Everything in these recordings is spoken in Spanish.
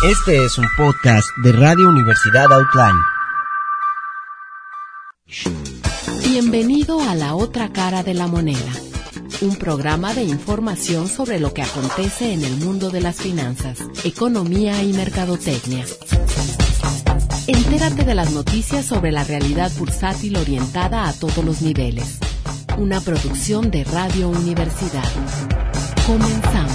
Este es un podcast de Radio Universidad Outline. Bienvenido a La Otra Cara de la Moneda, un programa de información sobre lo que acontece en el mundo de las finanzas, economía y mercadotecnia. Entérate de las noticias sobre la realidad bursátil orientada a todos los niveles. Una producción de Radio Universidad. Comenzamos.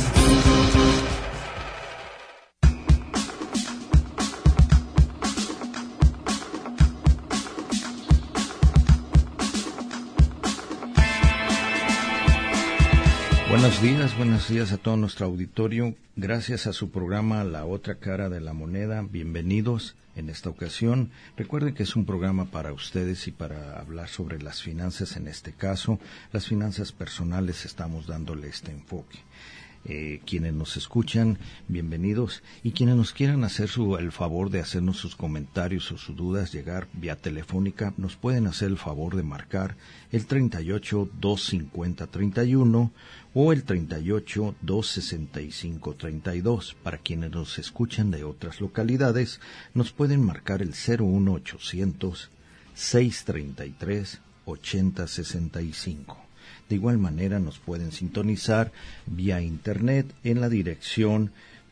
Buenos días a todo nuestro auditorio. Gracias a su programa La Otra Cara de la Moneda. Bienvenidos en esta ocasión. Recuerden que es un programa para ustedes y para hablar sobre las finanzas. En este caso, las finanzas personales, estamos dándole este enfoque. Quienes nos escuchan, bienvenidos, y quienes nos quieran hacer el favor de hacernos sus comentarios o sus dudas llegar vía telefónica, nos pueden hacer el favor de marcar el 38-250-31 o el 38-265-32. Para quienes nos escuchan de otras localidades, nos pueden marcar el 01800-633-8065. De igual manera nos pueden sintonizar vía internet en la dirección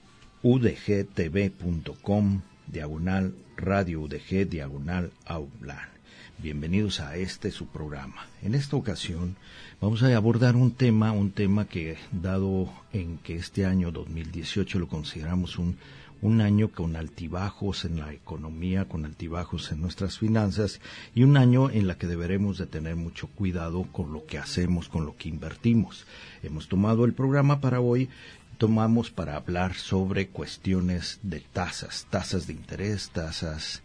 udgtv.com/radio udg/outline. Bienvenidos a su programa. En esta ocasión vamos a abordar un tema que, dado en que este año 2018 lo consideramos un año con altibajos en la economía, con altibajos en nuestras finanzas, y un año en la que deberemos de tener mucho cuidado con lo que hacemos, con lo que invertimos. Hemos tomado el programa para hoy, para hablar sobre cuestiones de tasas de interés, tasas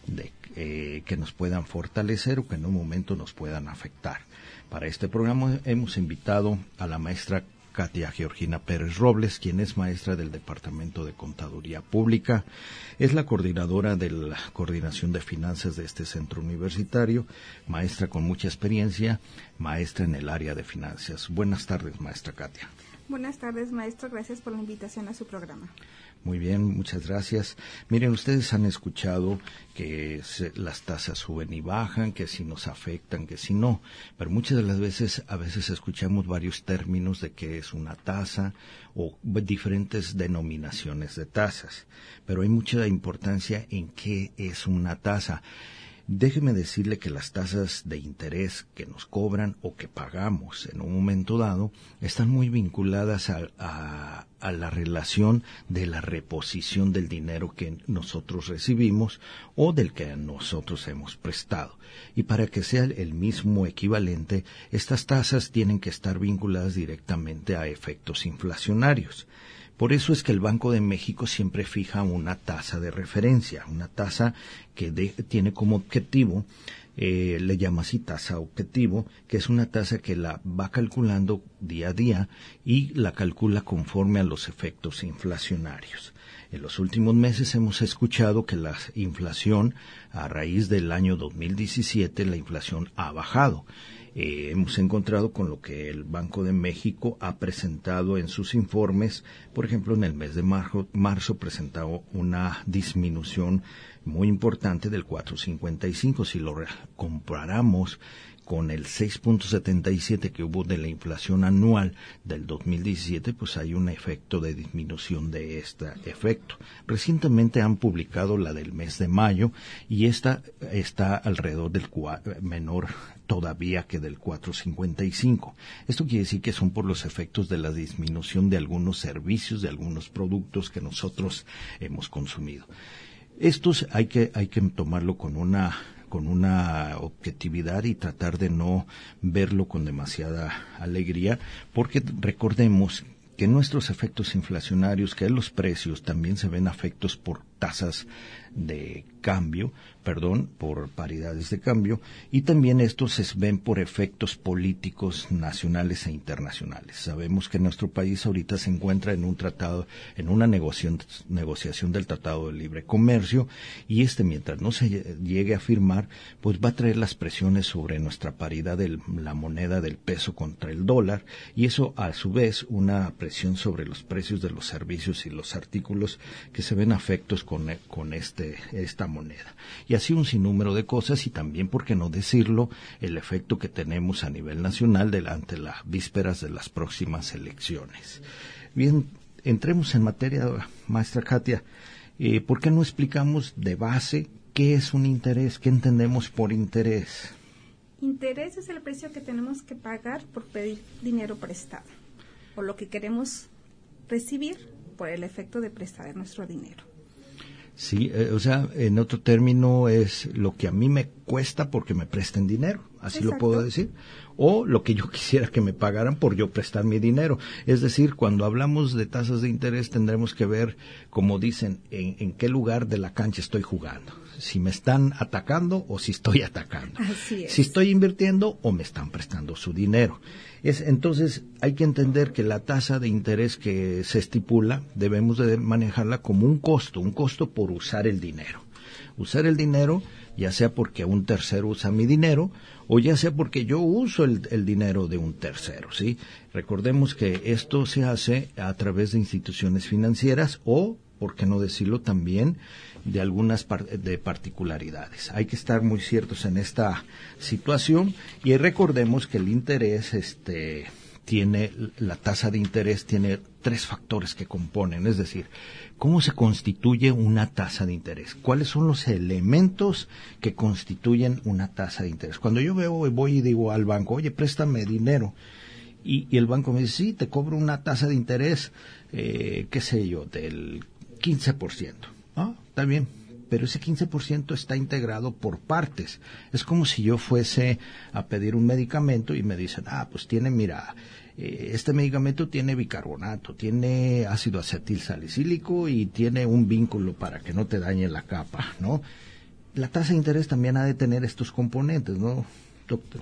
que nos puedan fortalecer o que en un momento nos puedan afectar. Para este programa hemos invitado a la maestra Katia Georgina Pérez Robles, quien es maestra del Departamento de Contaduría Pública, es la coordinadora de la Coordinación de Finanzas de este centro universitario, maestra con mucha experiencia, maestra en el área de finanzas. Buenas tardes, maestra Katia. Buenas tardes, maestro. Gracias por la invitación a su programa. Muy bien, muchas gracias. Miren, ustedes han escuchado que las tasas suben y bajan, que si nos afectan, que si no, pero muchas de las veces, escuchamos varios términos de qué es una tasa o diferentes denominaciones de tasas, pero hay mucha importancia en qué es una tasa. Déjeme decirle que las tasas de interés que nos cobran o que pagamos en un momento dado están muy vinculadas a la relación de la reposición del dinero que nosotros recibimos o del que nosotros hemos prestado. Y para que sea el mismo equivalente, estas tasas tienen que estar vinculadas directamente a efectos inflacionarios. Por eso es que el Banco de México siempre fija una tasa de referencia, una tasa que tiene como objetivo, le llama así tasa objetivo, que es una tasa que la va calculando día a día y la calcula conforme a los efectos inflacionarios. En los últimos meses hemos escuchado que la inflación, a raíz del año 2017, la inflación ha bajado. Hemos encontrado con lo que el Banco de México ha presentado en sus informes. Por ejemplo, en el mes de marzo presentó una disminución muy importante del 4.55. Si lo comparamos con el 6.77 que hubo de la inflación anual del 2017, pues hay un efecto de disminución de este efecto. Recientemente han publicado la del mes de mayo y esta está alrededor del menor todavía que del 4.55. Esto quiere decir que son por los efectos de la disminución de algunos servicios, de algunos productos que nosotros hemos consumido. Estos hay que tomarlo con una objetividad y tratar de no verlo con demasiada alegría, porque recordemos que nuestros efectos inflacionarios, que los precios también se ven afectados por tasas de cambio, por paridades de cambio, y también estos se ven por efectos políticos nacionales e internacionales. Sabemos que nuestro país ahorita se encuentra en un tratado, en una negociación del Tratado de Libre Comercio, y mientras no se llegue a firmar, pues va a traer las presiones sobre nuestra paridad de la moneda del peso contra el dólar, y eso a su vez una presión sobre los precios de los servicios y los artículos que se ven afectos con esta moneda. Y así un sinnúmero de cosas, y también, por qué no decirlo, el efecto que tenemos a nivel nacional ante las vísperas de las próximas elecciones. Bien, entremos en materia, maestra Katia. ¿Por qué no explicamos de base qué es un interés? ¿Qué entendemos por interés? Interés es el precio que tenemos que pagar por pedir dinero prestado, o lo que queremos recibir por el efecto de prestar nuestro dinero. Sí, en otro término es lo que a mí me cuesta porque me presten dinero, así Exacto. Lo puedo decir, o lo que yo quisiera que me pagaran por yo prestar mi dinero. Es decir, cuando hablamos de tasas de interés tendremos que ver, como dicen, en qué lugar de la cancha estoy jugando, si me están atacando o si estoy atacando, Así es. Si estoy invirtiendo o me están prestando su dinero. Entonces hay que entender que la tasa de interés que se estipula debemos de manejarla como un costo por usar el dinero. Usar el dinero, ya sea porque un tercero usa mi dinero o ya sea porque yo uso el dinero de un tercero, ¿sí? Recordemos que esto se hace a través de instituciones financieras o, por qué no decirlo también, de algunas de particularidades. Hay que estar muy ciertos en esta situación, y recordemos que el interés la tasa de interés tiene 3 factores que componen, es decir, ¿cómo se constituye una tasa de interés? ¿Cuáles son los elementos que constituyen una tasa de interés? Cuando yo voy y digo al banco, oye, préstame dinero, y el banco me dice, sí, te cobro una tasa de interés, qué sé yo, del 15%. Está bien, pero ese 15% está integrado por partes. Es como si yo fuese a pedir un medicamento y me dicen, pues este medicamento tiene bicarbonato, tiene ácido acetilsalicílico y tiene un vínculo para que no te dañe la capa, ¿no? La tasa de interés también ha de tener estos componentes, ¿no, doctor?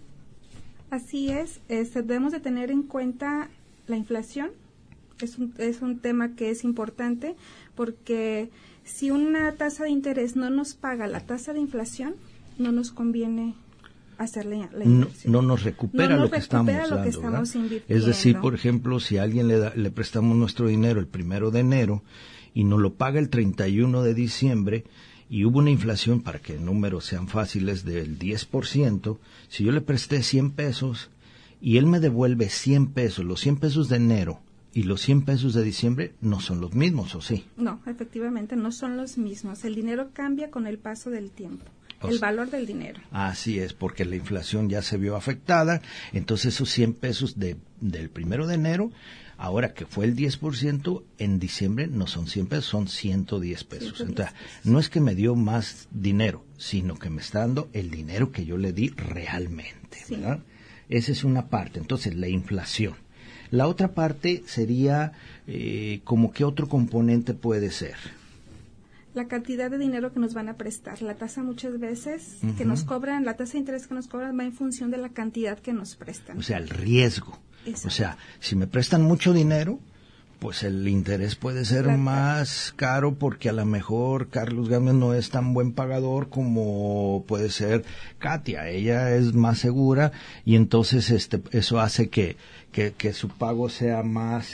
Así es, debemos de tener en cuenta la inflación. Es un tema que es importante, porque si una tasa de interés no nos paga la tasa de inflación, no nos conviene hacer la inversión. No nos recupera lo que estamos invirtiendo. Es decir, por ejemplo, si a alguien le prestamos nuestro dinero el 1 de enero y nos lo paga el 31 de diciembre, y hubo una inflación, para que números sean fáciles, del 10%, si yo le presté 100 pesos y él me devuelve 100 pesos, los 100 pesos de enero, y los 100 pesos de diciembre no son los mismos, ¿o sí? No, efectivamente, no son los mismos. El dinero cambia con el paso del tiempo, el valor del dinero. Así es, porque la inflación ya se vio afectada, entonces esos 100 pesos del 1 de enero, ahora que fue el 10%, en diciembre no son 100 pesos, son 110 pesos. Entonces, no es que me dio más dinero, sino que me está dando el dinero que yo le di realmente, ¿verdad? Esa es una parte. Entonces, la inflación. La otra parte sería, como que otro componente puede ser. La cantidad de dinero que nos van a prestar. La tasa muchas veces que nos cobran, la tasa de interés que nos cobran va en función de la cantidad que nos prestan. O sea, el riesgo. Exacto. O sea, si me prestan mucho dinero, pues el interés puede ser más caro, porque a lo mejor Carlos Gámez no es tan buen pagador como puede ser Katia. Ella es más segura, y entonces eso hace que su pago sea más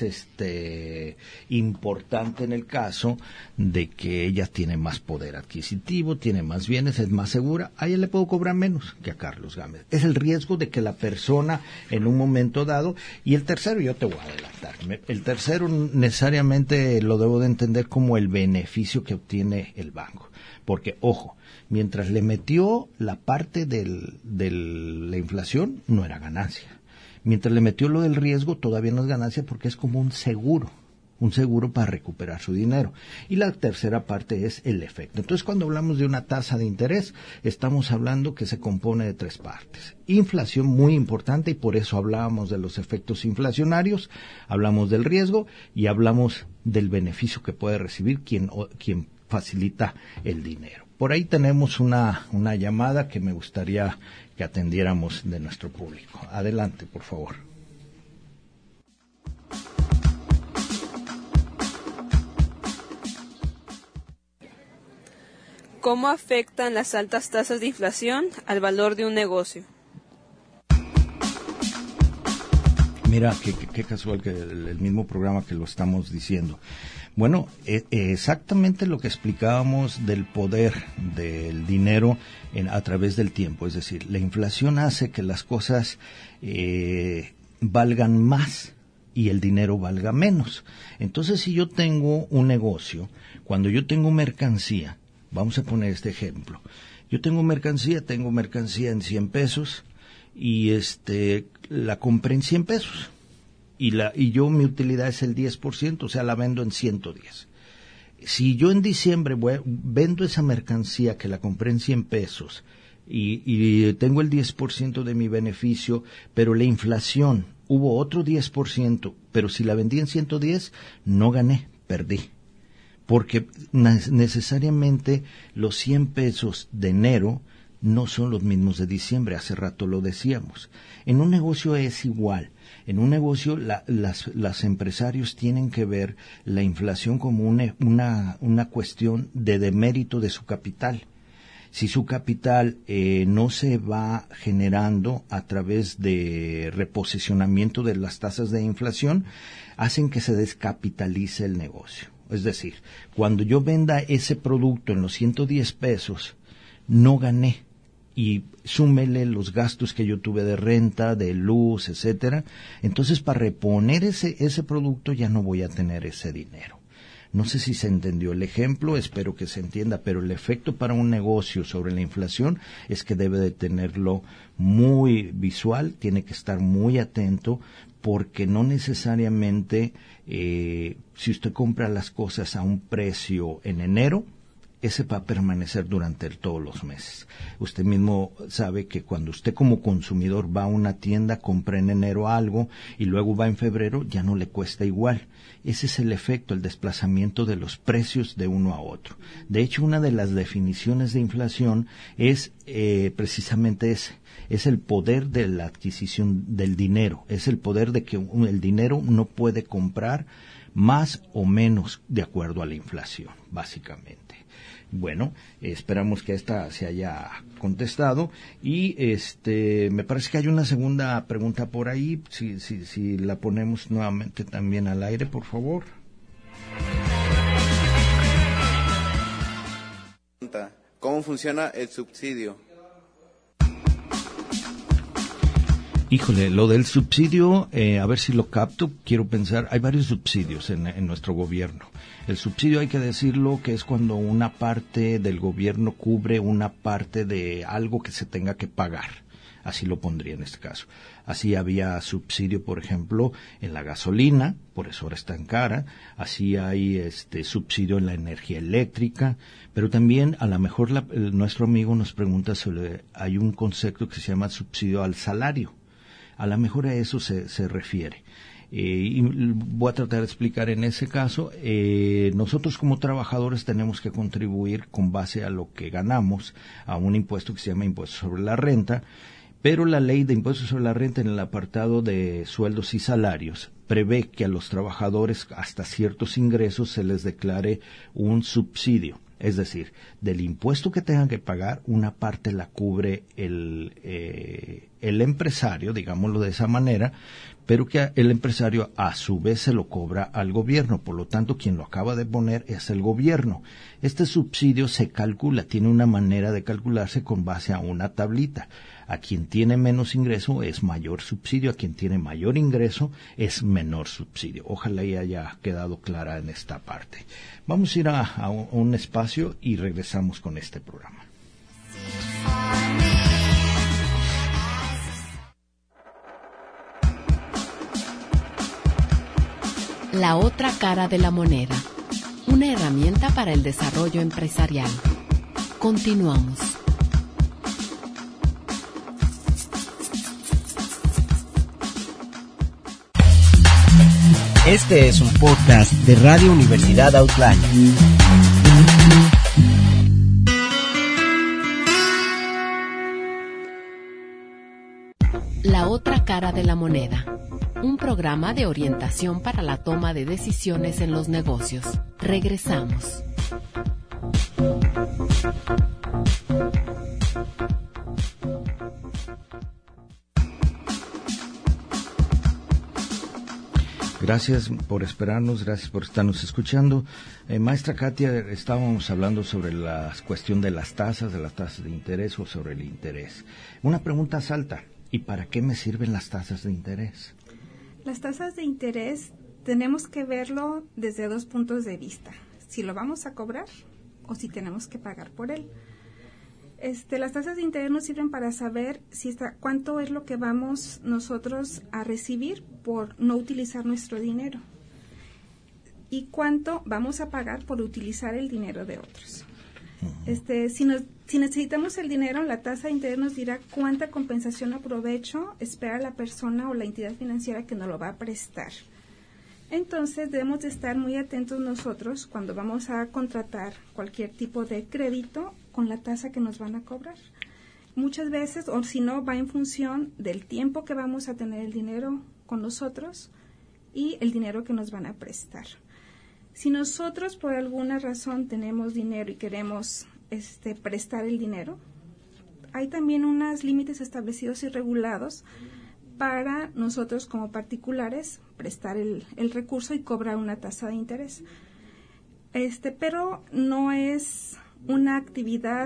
importante en el caso de que ella tiene más poder adquisitivo, tiene más bienes, es más segura. A ella le puedo cobrar menos que a Carlos Gámez. Es el riesgo de que la persona en un momento dado, y el tercero, yo te voy a adelantar, el tercero necesariamente lo debo de entender como el beneficio que obtiene el banco, porque ojo, mientras le metió la parte de la inflación, no era ganancia. Mientras le metió lo del riesgo, todavía no es ganancia, porque es como un seguro para recuperar su dinero. Y la tercera parte es el efecto. Entonces, cuando hablamos de una tasa de interés, estamos hablando que se compone de 3 partes. Inflación, muy importante, y por eso hablábamos de los efectos inflacionarios, hablamos del riesgo y hablamos del beneficio que puede recibir quien facilita el dinero. Por ahí tenemos una llamada que me gustaría que atendiéramos de nuestro público. Adelante, por favor. ¿Cómo afectan las altas tasas de inflación al valor de un negocio? Mira, qué casual que el mismo programa que lo estamos diciendo. Bueno, exactamente lo que explicábamos del poder del dinero a través del tiempo. Es decir, la inflación hace que las cosas valgan más y el dinero valga menos. Entonces, si yo tengo un negocio, cuando yo tengo mercancía, vamos a poner este ejemplo. Yo tengo mercancía en 100 pesos y la compré en 100 pesos. Y yo mi utilidad es el 10%, o sea, la vendo en 110. Si yo en diciembre vendo esa mercancía que la compré en 100 pesos y tengo el 10% de mi beneficio, pero la inflación hubo otro 10%, pero si la vendí en 110, no gané, perdí. Porque necesariamente los 100 pesos de enero no son los mismos de diciembre, hace rato lo decíamos. En un negocio es igual. En un negocio las empresarios tienen que ver la inflación como una cuestión de demérito de su capital. Si su capital no se va generando a través de reposicionamiento de las tasas de inflación, hacen que se descapitalice el negocio. Es decir, cuando yo venda ese producto en los 110 pesos, no gané. Y súmele los gastos que yo tuve de renta, de luz, etcétera. Entonces, para reponer ese producto ya no voy a tener ese dinero. No sé si se entendió el ejemplo, espero que se entienda, pero el efecto para un negocio sobre la inflación es que debe de tenerlo muy visual, tiene que estar muy atento, porque no necesariamente si usted compra las cosas a un precio en enero, ese va a permanecer durante todos los meses. Usted mismo sabe que cuando usted como consumidor va a una tienda, compra en enero algo y luego va en febrero, ya no le cuesta igual. Ese es el efecto, el desplazamiento de los precios de uno a otro. De hecho, una de las definiciones de inflación es precisamente ese. Es el poder de la adquisición del dinero. Es el poder de que el dinero no puede comprar más o menos de acuerdo a la inflación, básicamente. Bueno, esperamos que esta se haya contestado y me parece que hay una segunda pregunta por ahí, si la ponemos nuevamente también al aire, por favor. ¿Cómo funciona el subsidio? Híjole, lo del subsidio, a ver si lo capto, quiero pensar, hay varios subsidios en nuestro gobierno. El subsidio, hay que decirlo, que es cuando una parte del gobierno cubre una parte de algo que se tenga que pagar. Así lo pondría en este caso. Así había subsidio, por ejemplo, en la gasolina, por eso ahora está tan cara. Así hay subsidio en la energía eléctrica, pero también a lo mejor nuestro amigo nos pregunta sobre, hay un concepto que se llama subsidio al salario. A lo mejor a eso se refiere. Y voy a tratar de explicar en ese caso. Nosotros como trabajadores tenemos que contribuir con base a lo que ganamos a un impuesto que se llama impuesto sobre la renta, pero la ley de impuestos sobre la renta en el apartado de sueldos y salarios prevé que a los trabajadores hasta ciertos ingresos se les declare un subsidio. Es decir, del impuesto que tengan que pagar, una parte la cubre el empresario, digámoslo de esa manera, pero que el empresario a su vez se lo cobra al gobierno. Por lo tanto, quien lo acaba de poner es el gobierno. Este subsidio se calcula, tiene una manera de calcularse con base a una tablita. A quien tiene menos ingreso es mayor subsidio, a quien tiene mayor ingreso es menor subsidio. Ojalá ya haya quedado clara en esta parte. Vamos a ir a un espacio y regresamos con este programa. La otra cara de la moneda. Una herramienta para el desarrollo empresarial. Continuamos. Este es un podcast de Radio Universidad Outline. La otra cara de la moneda. Un programa de orientación para la toma de decisiones en los negocios. Regresamos. Gracias por esperarnos, gracias por estarnos escuchando. Maestra Katia, estábamos hablando sobre la cuestión de las tasas de interés o sobre el interés. Una pregunta salta, ¿y para qué me sirven las tasas de interés? Las tasas de interés tenemos que verlo desde dos puntos de vista, si lo vamos a cobrar o si tenemos que pagar por él. Las tasas de interés nos sirven para saber cuánto es lo que vamos nosotros a recibir por no utilizar nuestro dinero y cuánto vamos a pagar por utilizar el dinero de otros. Si necesitamos el dinero, la tasa de interés nos dirá cuánta compensación o provecho espera la persona o la entidad financiera que nos lo va a prestar. Entonces debemos de estar muy atentos nosotros cuando vamos a contratar cualquier tipo de crédito con la tasa que nos van a cobrar. Muchas veces, o si no, va en función del tiempo que vamos a tener el dinero con nosotros y el dinero que nos van a prestar. Si nosotros por alguna razón tenemos dinero y queremos prestar el dinero, hay también unos límites establecidos y regulados para nosotros como particulares prestar el recurso y cobrar una tasa de interés. Pero no es una actividad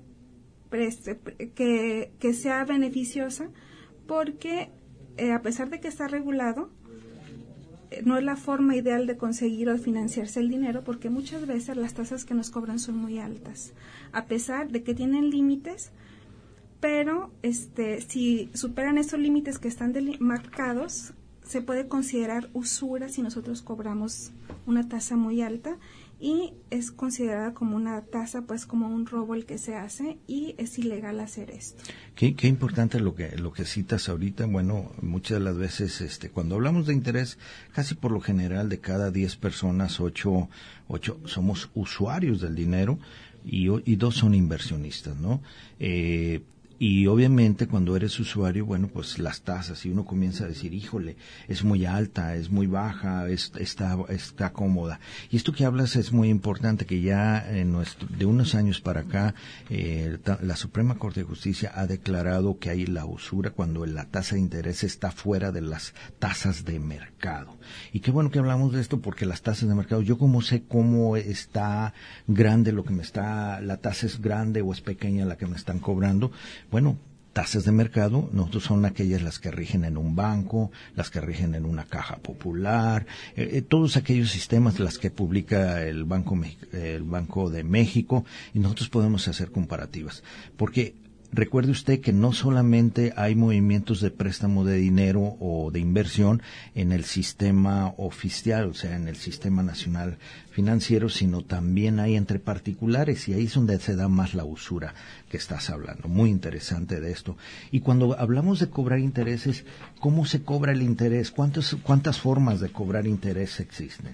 que sea beneficiosa porque a pesar de que está regulado, no es la forma ideal de conseguir o de financiarse el dinero porque muchas veces las tasas que nos cobran son muy altas, a pesar de que tienen límites. Pero si superan esos límites que están marcados, se puede considerar usura si nosotros cobramos una tasa muy alta y es considerada como una tasa, pues como un robo el que se hace y es ilegal hacer esto. Qué importante lo que citas ahorita. Bueno, muchas de las veces cuando hablamos de interés, casi por lo general de cada 10 personas, 8 somos usuarios del dinero y 2 son inversionistas, ¿no? Y obviamente cuando eres usuario, bueno, pues las tasas, y uno comienza a decir, híjole, es muy alta, es muy baja, está cómoda. Y esto que hablas es muy importante, que ya de unos años para acá, la Suprema Corte de Justicia ha declarado que hay la usura cuando la tasa de interés está fuera de las tasas de mercado. Y qué bueno que hablamos de esto, porque las tasas de mercado, yo como sé cómo está grande la tasa es grande o es pequeña la que me están cobrando. Bueno, tasas de mercado, nosotros son aquellas las que rigen en un banco, las que rigen en una caja popular, todos aquellos sistemas las que publica el Banco de México, y nosotros podemos hacer comparativas. Porque recuerde usted que no solamente hay movimientos de préstamo de dinero o de inversión en el sistema oficial, o sea, en el sistema nacional financiero, sino también hay entre particulares, y ahí es donde se da más la usura que estás hablando. Muy interesante de esto. Y cuando hablamos de cobrar intereses, ¿cómo se cobra el interés? ¿Cuántas formas de cobrar interés existen?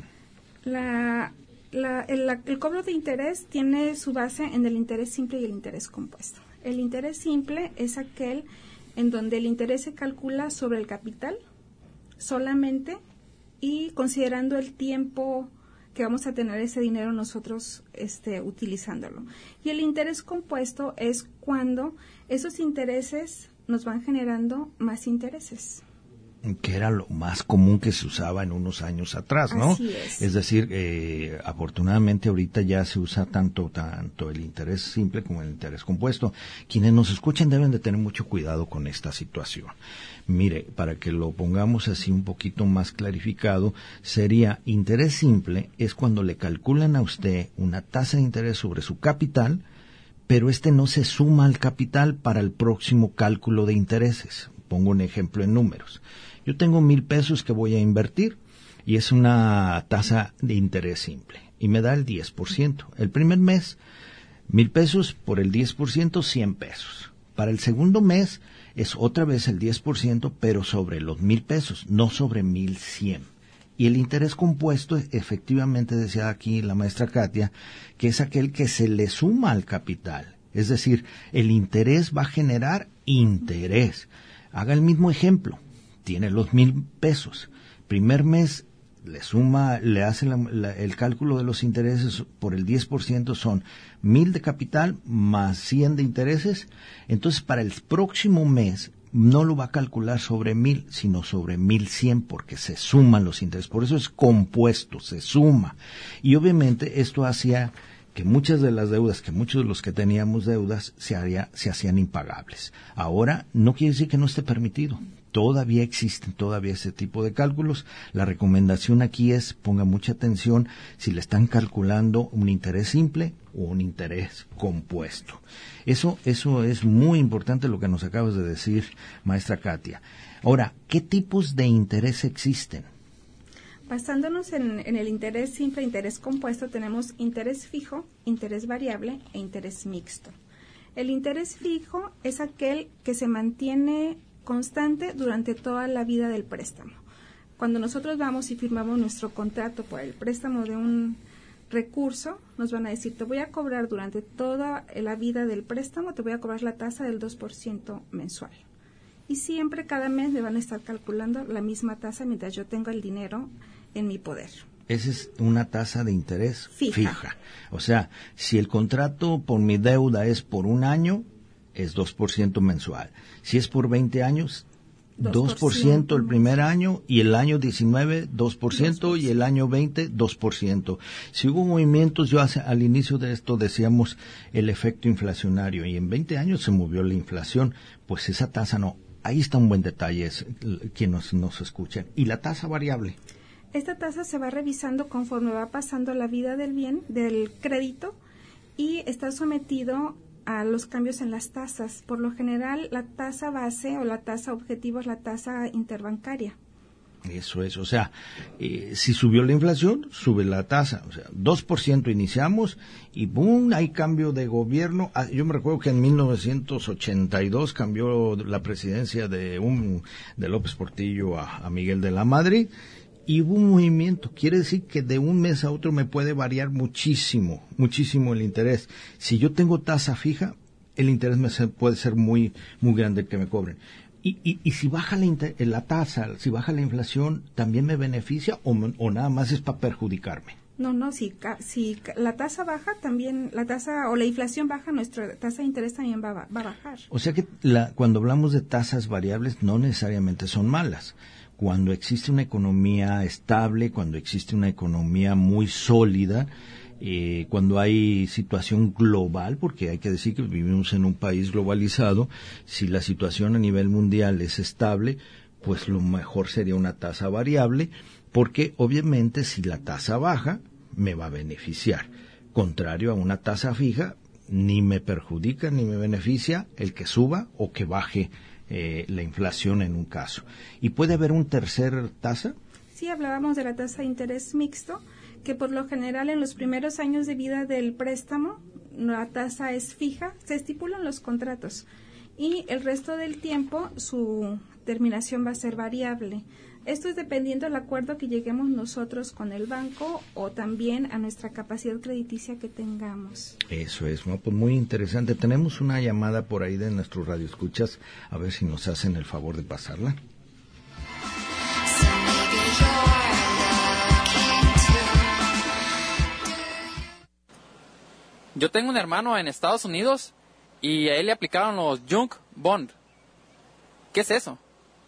El cobro de interés tiene su base en el interés simple y el interés compuesto. El interés simple es aquel en donde el interés se calcula sobre el capital solamente y considerando el tiempo que vamos a tener ese dinero nosotros utilizándolo. Y el interés compuesto es cuando esos intereses nos van generando más intereses. Que era lo más común que se usaba en unos años atrás, ¿no? Así es. Es decir, afortunadamente ahorita ya se usa tanto el interés simple como el interés compuesto. Quienes nos escuchan deben de tener mucho cuidado con esta situación. Mire, para que lo pongamos así un poquito más clarificado, sería interés simple es cuando le calculan a usted una tasa de interés sobre su capital, pero no se suma al capital para el próximo cálculo de intereses. Pongo un ejemplo en números. Yo tengo 1,000 pesos que voy a invertir y es una tasa de interés simple y me da el 10%. El primer mes, 1,000 pesos por el 10%, 100 pesos. Para el segundo mes es otra vez el 10%, pero sobre los 1,000 pesos, no sobre 1,100. Y el interés compuesto, efectivamente decía aquí la maestra Katia, que es aquel que se le suma al capital. Es decir, el interés va a generar interés. Haga el mismo ejemplo. Tiene los 1,000 pesos. Primer mes le suma, le hace el cálculo de los intereses por el 10%, son 1,000 de capital más 100 de intereses. Entonces, para el próximo mes no lo va a calcular sobre 1,000, sino sobre 1,100, porque se suman los intereses. Por eso es compuesto, se suma. Y obviamente esto hacía que muchas de las deudas, que muchos de los que teníamos deudas, se hacían impagables. Ahora, no quiere decir que no esté permitido. Todavía existen ese tipo de cálculos. La recomendación aquí es, ponga mucha atención si le están calculando un interés simple o un interés compuesto. Eso es muy importante lo que nos acabas de decir, maestra Katia. Ahora, ¿qué tipos de interés existen? Basándonos en el interés simple e interés compuesto, tenemos interés fijo, interés variable e interés mixto. El interés fijo es aquel que se mantiene constante durante toda la vida del préstamo. Cuando nosotros vamos y firmamos nuestro contrato por el préstamo de un recurso, nos van a decir, te voy a cobrar durante toda la vida del préstamo, te voy a cobrar la tasa del 2% mensual. Y siempre, cada mes, me van a estar calculando la misma tasa mientras yo tengo el dinero en mi poder. Esa es una tasa de interés fija. O sea, si el contrato por mi deuda es por un año, es 2% mensual. Si es por 20 años, 2% el primer año, y el año 19, 2%, y el año 20, 2%. Si hubo movimientos, al inicio de esto decíamos el efecto inflacionario, y en 20 años se movió la inflación, pues esa tasa no. Ahí está un buen detalle, quienes nos escuchan. ¿Y la tasa variable? Esta tasa se va revisando conforme va pasando la vida del bien, del crédito, y está sometido a los cambios en las tasas. Por lo general, la tasa base o la tasa objetivo es la tasa interbancaria. Eso es, o sea, si subió la inflación, sube la tasa. O sea, 2% iniciamos y ¡boom!, hay cambio de gobierno. Yo me recuerdo que en 1982 cambió la presidencia de López Portillo a Miguel de la Madrid. Y hubo un movimiento, quiere decir que de un mes a otro me puede variar muchísimo el interés. Si yo tengo tasa fija, el interés puede ser muy grande el que me cobren. Y si baja la tasa, si baja la inflación, ¿también me beneficia o nada más es para perjudicarme? No, si la tasa baja, también la tasa o la inflación baja, nuestra tasa de interés también va a bajar. O sea que cuando hablamos de tasas variables, no necesariamente son malas. Cuando existe una economía estable, cuando existe una economía muy sólida, cuando hay situación global, porque hay que decir que vivimos en un país globalizado, si la situación a nivel mundial es estable, pues lo mejor sería una tasa variable, porque obviamente si la tasa baja, me va a beneficiar. Contrario a una tasa fija, ni me perjudica ni me beneficia el que suba o que baje la inflación en un caso. ¿Y puede haber un tercer tasa? Sí, hablábamos de la tasa de interés mixto, que por lo general en los primeros años de vida del préstamo la tasa es fija, se estipulan los contratos, y el resto del tiempo su terminación va a ser variable. Esto es dependiendo del acuerdo que lleguemos nosotros con el banco o también a nuestra capacidad crediticia que tengamos. Eso es, ¿no? Pues muy interesante. Tenemos una llamada por ahí de nuestro radioescuchas, a ver si nos hacen el favor de pasarla. Yo tengo un hermano en Estados Unidos y a él le aplicaron los junk bond. ¿Qué es eso?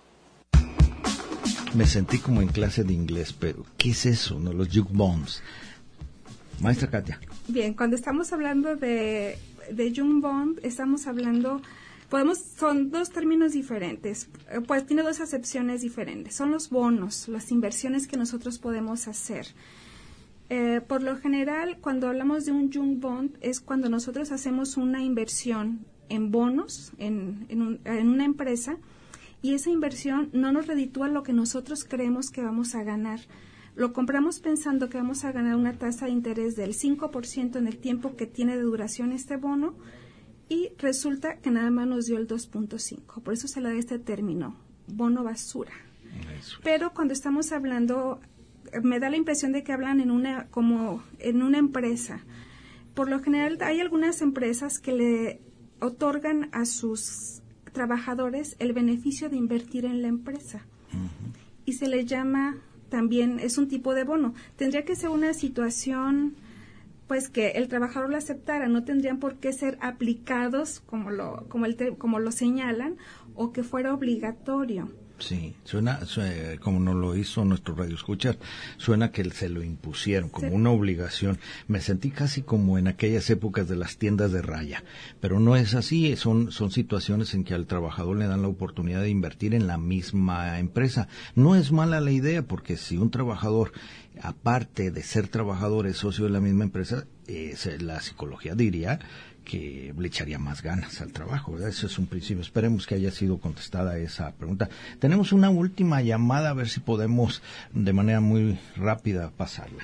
Me sentí como en clase de inglés, pero ¿qué es eso, no? Los junk bonds. Maestra Katia. Bien, cuando estamos hablando de junk bond, estamos hablando, son dos términos diferentes, pues tiene dos acepciones diferentes. Son los bonos, las inversiones que nosotros podemos hacer. Por lo general, cuando hablamos de un junk bond, es cuando nosotros hacemos una inversión en bonos, en una empresa, y esa inversión no nos reditúa lo que nosotros creemos que vamos a ganar. Lo compramos pensando que vamos a ganar una tasa de interés del 5% en el tiempo que tiene de duración este bono, y resulta que nada más nos dio el 2.5. Por eso se le da este término, bono basura. Pero cuando estamos hablando me da la impresión de que hablan como en una empresa. Por lo general hay algunas empresas que le otorgan a sus trabajadores el beneficio de invertir en la empresa. Uh-huh. Y se le llama también, es un tipo de bono. Tendría que ser una situación pues que el trabajador lo aceptara, no tendrían por qué ser aplicados como lo señalan, o que fuera obligatorio. Sí, suena como nos lo hizo nuestro radioescuchas, suena que se lo impusieron como una obligación. Me sentí casi como en aquellas épocas de las tiendas de raya, pero no es así, son situaciones en que al trabajador le dan la oportunidad de invertir en la misma empresa. No es mala la idea, porque si un trabajador, aparte de ser trabajador, es socio de la misma empresa, la psicología diría que le echaría más ganas al trabajo, ¿verdad? Eso es un principio. Esperemos que haya sido contestada esa pregunta. Tenemos una última llamada, a ver si podemos de manera muy rápida pasarla.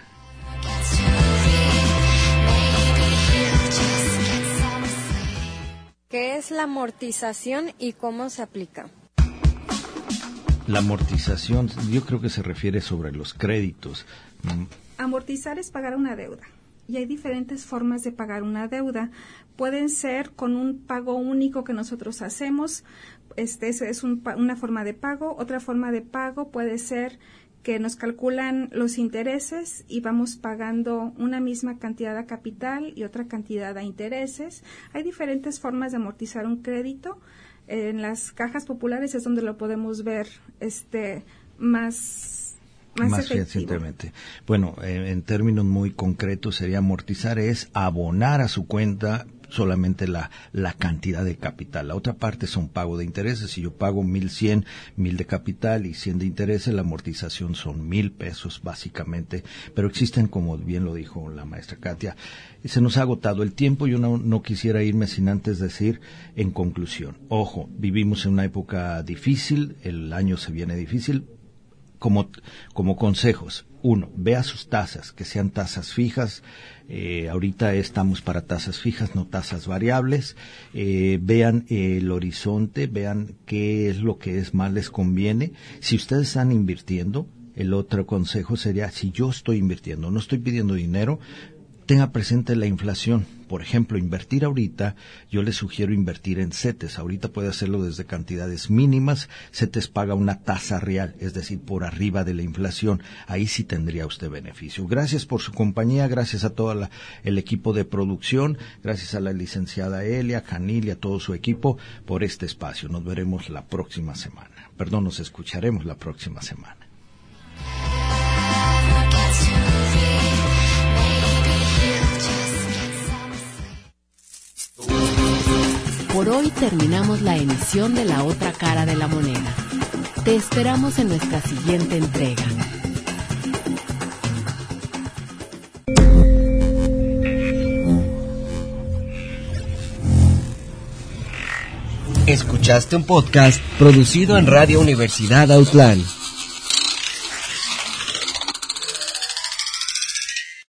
¿Qué es la amortización y cómo se aplica? La amortización, yo creo que se refiere sobre los créditos. Amortizar es pagar una deuda. Y hay diferentes formas de pagar una deuda. Pueden ser con un pago único que nosotros hacemos, es una forma de pago. Otra forma de pago puede ser que nos calculan los intereses y vamos pagando una misma cantidad a capital y otra cantidad a intereses. Hay diferentes formas de amortizar un crédito. En las cajas populares es donde lo podemos ver más recientemente. Bueno, en términos muy concretos sería amortizar es abonar a su cuenta solamente la cantidad de capital. La otra parte son pago de intereses. Si yo pago 1,100, 1,000 de capital y 100 de intereses, la amortización son 1,000 pesos básicamente. Pero existen, como bien lo dijo la maestra Katia, se nos ha agotado el tiempo. Yo no quisiera irme sin antes decir, en conclusión, ojo, vivimos en una época difícil, el año se viene difícil. Como consejos, 1, vea sus tasas, que sean tasas fijas. Ahorita estamos para tasas fijas, no tasas variables. Vean el horizonte, vean qué es lo que más les conviene. Si ustedes están invirtiendo, el otro consejo sería, si yo estoy invirtiendo, no estoy pidiendo dinero, tenga presente la inflación. Por ejemplo, invertir ahorita, yo les sugiero invertir en CETES. Ahorita puede hacerlo desde cantidades mínimas. CETES paga una tasa real, es decir, por arriba de la inflación. Ahí sí tendría usted beneficio. Gracias por su compañía, gracias a todo el equipo de producción, gracias a la licenciada Elia, Janil y a todo su equipo por este espacio. Nos veremos la próxima semana. Nos escucharemos la próxima semana. Por hoy terminamos la emisión de La Otra Cara de la Moneda. Te esperamos en nuestra siguiente entrega. Escuchaste un podcast producido en Radio Universidad Autlán.